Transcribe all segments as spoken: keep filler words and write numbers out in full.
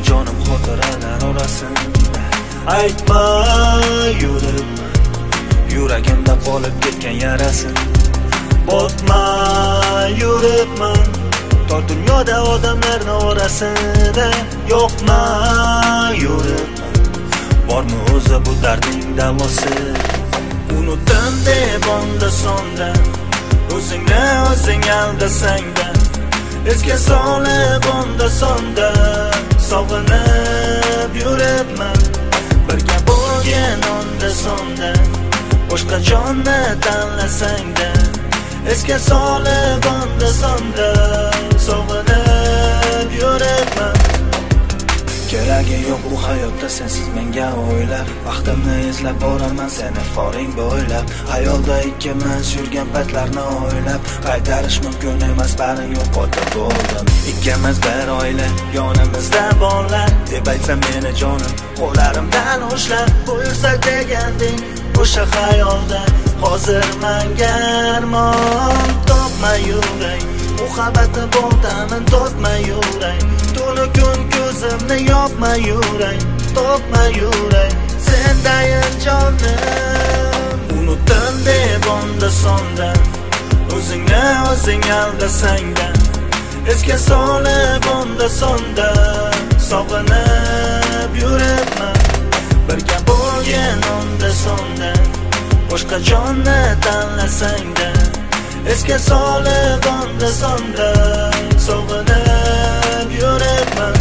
jonim xotiralar orasida. Aytma yuribman, yuragimda qolib ketgan yarasin. Botma yuribman, tor dunyoda odamlarning orasida. Yo'qma yuribman, bormi o'zi bu dardning davosi? Unutdim deb onda sonda, o'zingni o'zing aldasangda, esga solib onda sonda sog'inib yuribman. Birga bo'lgan onda sonda, boshqa jonni tanlasangda, esga solib onda sonda sog'inib yuribman. Keragi yo'q bu hayotda sensiz menga o'ylab, vaqtimni izlab boraman seni foring bo'ylab. Hayolda ikkimiz yurgan paytlarni o'ylab, qaytarish mumkin emas, bari yo'qotib bo'ldim. Ikkimiz bir oila, yonimizda bolalar deb aytsa meni jonim, qo'llarimdan ushlab buyursa deganding o'sha xayolda. Hozir menga armon topma yuring, muhabbati bo'ldamin topma yuring. Tuni kun ko'zimni yopma yuring, topma yuring sendayin jonim. Unutdim deb onda sonda, o'zingni o'zing aldasangda, esga solib onda sonda sog'inib yuribman. Birga bo'lgan onda sonda, boshqa jonni tanlasangda, esga solib onda sonda sog'inib yuribman.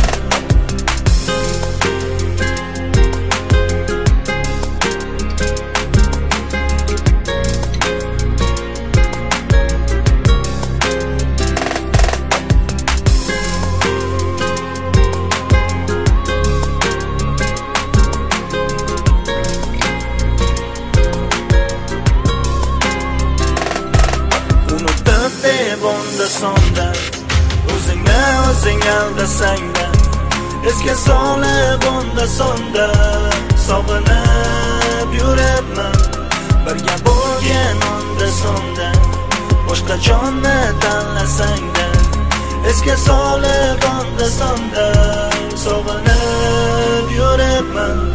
Onda sonda, o'zingni o'zing aldasangda, esga solib onda sonda sog'inib yuribman. Birga bo'lgan onda sonda, boshqa jonni tanlasangda, esga solib onda sonda sog'inib yuribman.